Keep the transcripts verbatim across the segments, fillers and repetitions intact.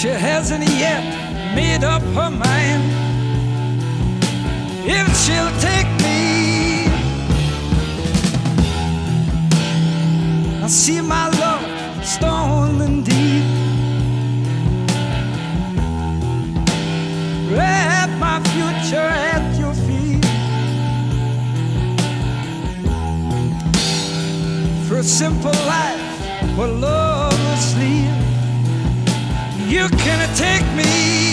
She hasn't yet made up her mind if she'll take me. I see my love stolen deep, wrap my future at your feet. For a simple life where love will sleep, you cannot take me,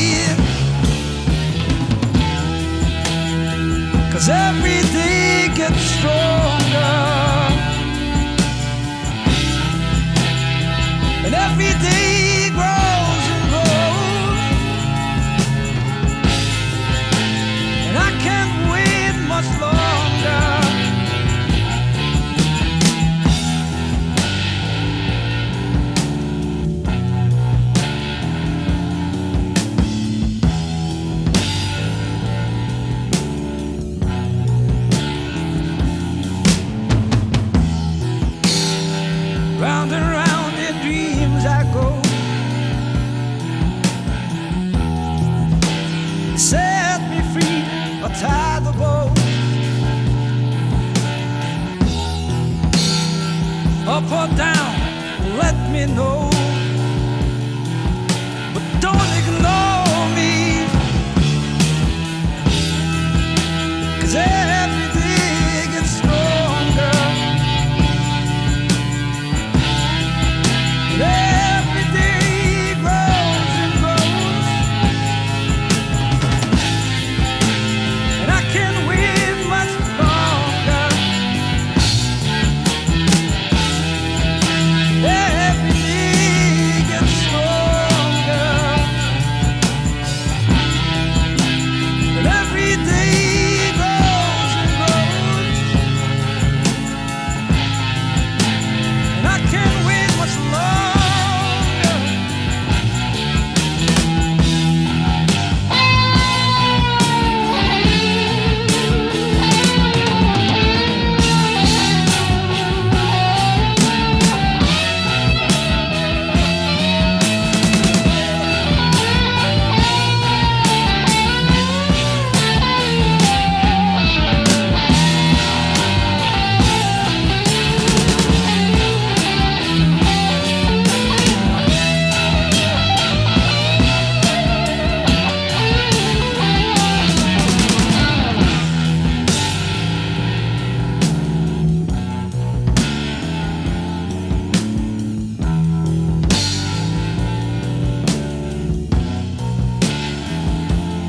'cause every day gets stronger, and every day grows and grows, and I can't wait much longer. Round and round in dreams I go, set me free or tie the bow. Up or down, let me know, but don't ignore me, 'cause every day gets stronger, every day grows and grows, and I can't wait much longer. Every day gets stronger, and every day grows and grows, and I can't wait much longer.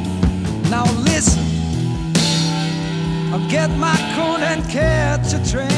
Now listen, I'll get my coat and catch a train.